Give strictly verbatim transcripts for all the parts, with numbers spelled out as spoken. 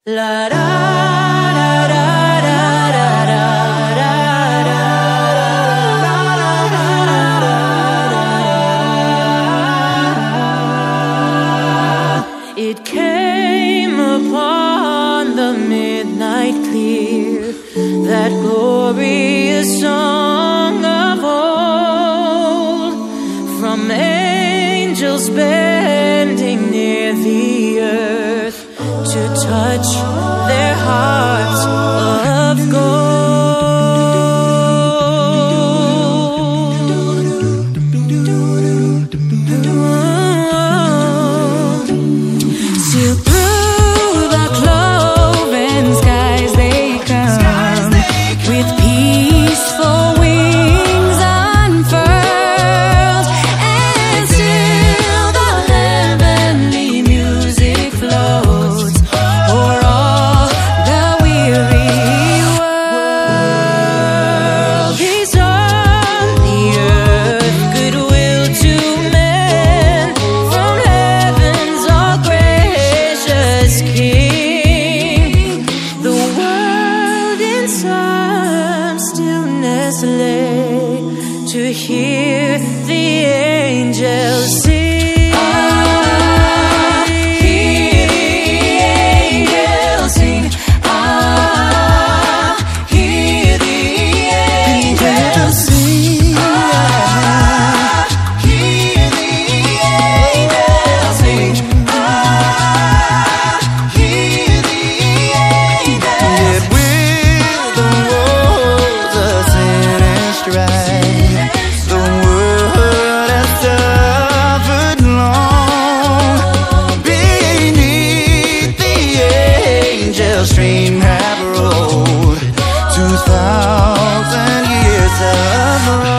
La da da da da da da da da. It came upon the midnight clear, that glorious song of old, from angels bending near the earth to touch their hearts of gold. Still through the cloven skies they come, with peaceful wings unfurled, and still the heavenly music flows o'er all the weary world. Peace on the earth, goodwill to men, from heaven's all gracious King. The world in some stillness lay, to hear the angels sing. Ah, hear the angels sing. Ah, hear the angels sing. Ah, hear the angels sing. Ah, hear the angels. Yet with the woes of sin and strife, the world has suffered long. Beneath the angel stream have rolled two thousand years of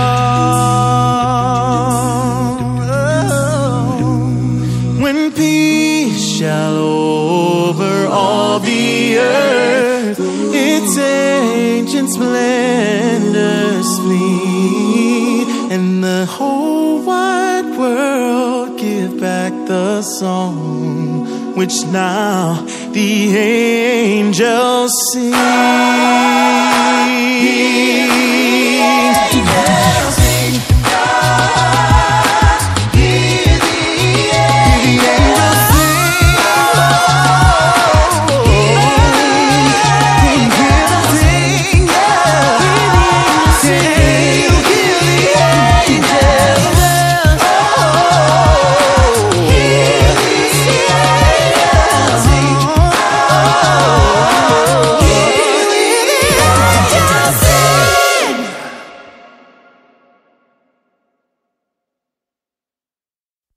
wrong. When peace shall over all the earth, its ancient splendors flee, and the whole wide world give back the song which now the angels sing.